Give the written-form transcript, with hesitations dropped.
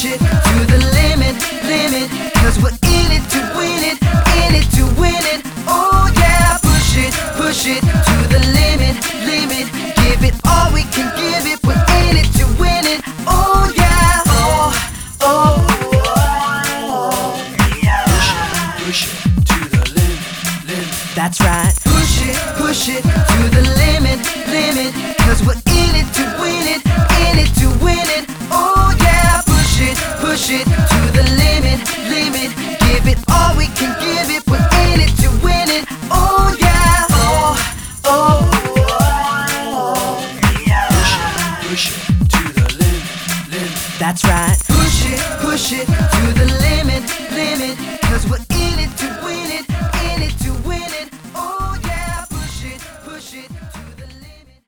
push it to the limit, limit. Cause we're in it to win it, in it to win it. Oh yeah, push it to the limit, limit. Give it all we can give it, we're in it to win it. Oh yeah, oh yeah. Push it to the limit, limit. That's right. Push it to the limit, limit. Cause we're in it to win it, in it to win it. Oh yeah, push it to the limit, limit. Give it all we can give it, we're in it to win it. Oh yeah, yeah. Push it to the limit, limit. That's right. Push it to the